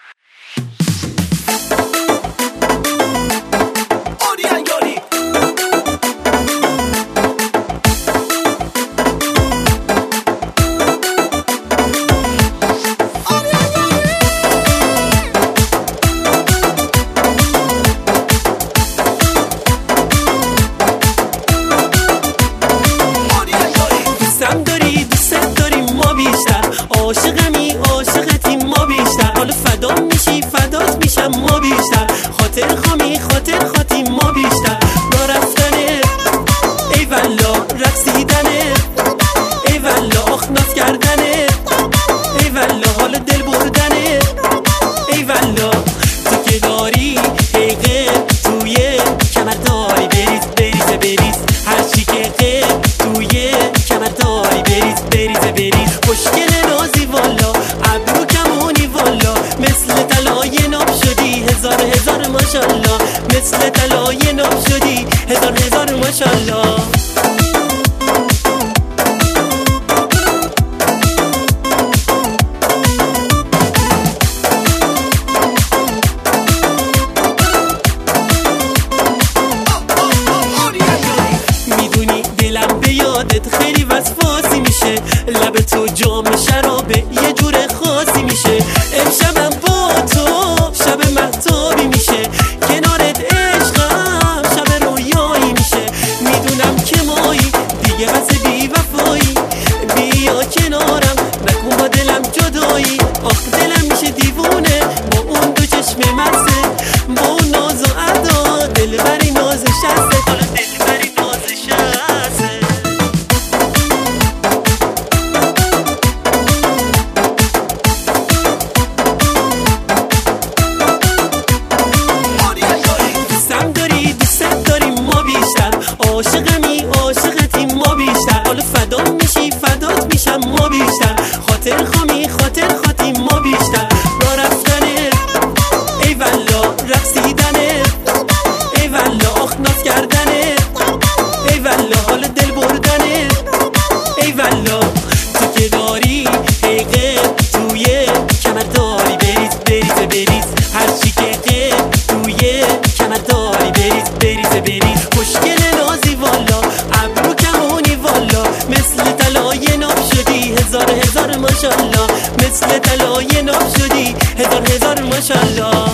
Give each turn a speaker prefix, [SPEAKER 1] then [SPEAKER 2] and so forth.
[SPEAKER 1] عاشقمی عاشقتیم ما بیشتر، حالا فدا میشی فدات میشم ما بیشتر، خاطر خامی خاطر خاطیم ما بیشتر، را رفتنه ای والله رقصیدنه ای والله آخناس کردنه ای والله حال دل بردنه ای والله تو که داری حیقه توی کمر داری بریز بریز بریز هرچی که غیر توی کمر داری بریز بریز بریز خوشگل نازی والا ابرو کمونی والا مثل طلای ناب شدی هزار هزار ماشالله مثل طلای ناب شدی هزار هزار ماشالله خیلی وسواسی میشه لب تو جام شرابه یه جور خاصی میشه امشبم با تو شب مهتابی میشه کنارت عشقم شب رویایی میشه میدونم که مایی دیگه بس بی وفایی بیا کنارم نکن با دلم جدایی آخ دلم میشه دیوونه با اون دو چشم مزه با اون ناز و ادا دلبری نازش هسته حالا دلبری نازش هسته عاشقمی عاشقتیم ما بیشتر، حالا فدا میشی فدات میشم ما بیشتر، خاطر خامی خاطر خاطیم ما بیشتر، را رفتنه ای والله رقصیدنه ای والله آخناس کردنه ای والله حال دل بردنه ای والله تو که داری حیقه توی کمر داری بریز بریز بریز هرچی که غیر توی کمر داری بریز بریز بریز خوشگل نازی والا ابرو کمونی والا مثل طلای ناب شدی هزار هزار ماشالله مثل طلای ناب شدی هزار هزار ماشالله